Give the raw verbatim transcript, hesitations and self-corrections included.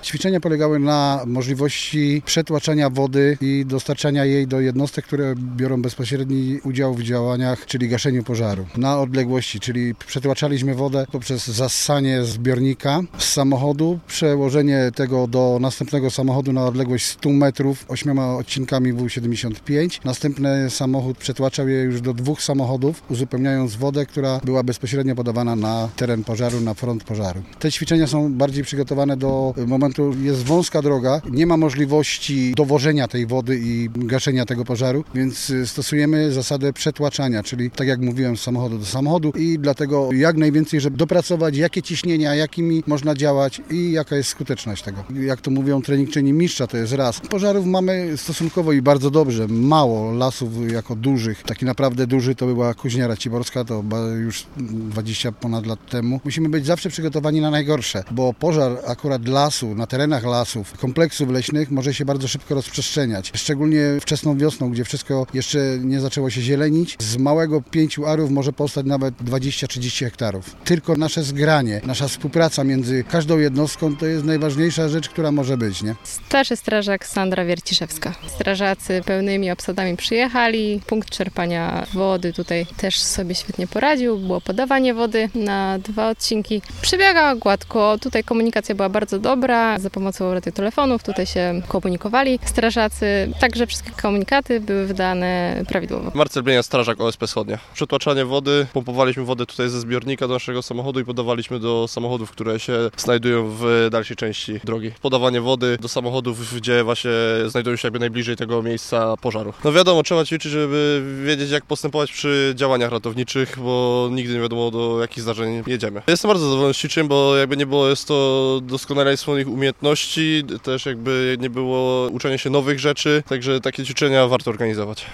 Ćwiczenia polegały na możliwości przetłaczania wody i dostarczania jej do jednostek, które biorą bezpośredni udział w działaniach, czyli gaszeniu pożaru. Na odległości, czyli przetłaczaliśmy wodę poprzez zassanie zbiornika z samochodu, przełożenie tego do następnego samochodu na odległość stu metrów ośmioma odcinkami W siedemdziesiąt pięć. Następny samochód przetłaczał je już do dwóch samochodów, uzupełniając wodę, która była bezpośrednio podawana na teren pożaru, na front pożaru. Te ćwiczenia są bardziej przygotowane do momentu, jest wąska droga, nie ma możliwości dowożenia tej wody i gaszenia tego pożaru, więc stosujemy zasadę przetłaczania, czyli tak jak mówiłem, z samochodu do samochodu i dlatego jak najwięcej, żeby dopracować, jakie ciśnienia, jakimi można działać i jaka jest skuteczność tego. Jak to mówią, trening czyni mistrza, to jest raz. Pożarów mamy stosunkowo i bardzo dobrze, mało lasów jako dużych. Taki naprawdę duży to była Kuźnia Raciborska, to już dwadzieścia ponad lat temu. Musimy być zawsze przygotowani na najgorsze, bo pożar akurat lasu, na terenach lasów, kompleksów leśnych może się bardzo szybko rozprzestrzeniać. Szczególnie wczesną wiosną, gdzie wszystko jeszcze nie zaczęło się zielenić. Z małego pięciu arów może powstać nawet dwadzieścia trzydzieści hektarów. Tylko nasze zgranie, nasza współpraca między każdą jednostką to jest najważniejsza rzecz, która może być, nie? Starszy strażak Sandra Wierciszewska. Strażacy pełnymi obsadami przyjechali. Punkt czerpania wody tutaj też sobie świetnie poradził. Było podawanie wody na dwa odcinki. Przebiegała gładko. Tutaj komunikacja była bardzo dobra. Za pomocą radiotelefonów tutaj się komunikowali strażacy. Także wszystkie komunikaty były wydane prawidłowo. Marcel Bienia, strażak O S P Wschodnia. Przetłaczanie wody. Pompowaliśmy wodę tutaj ze zbiornika do naszego samochodu i podawaliśmy do samochodów, które się znajdują w dalszej części drogi. Podawanie wody do samochodów, gdzie właśnie znajdują się jakby najbliżej tego miejsca pożaru. No wiadomo, trzeba ćwiczyć, żeby wiedzieć, jak postępować przy działaniach ratowniczych, bo nigdy nie wiadomo, do jakich zdarzeń jedziemy. Jestem bardzo zadowolony z ćwiczeń, bo jakby nie było, jest to doskonalenie swoich umiejętności, też jakby nie było uczenia się nowych rzeczy, także takie ćwiczenia warto organizować.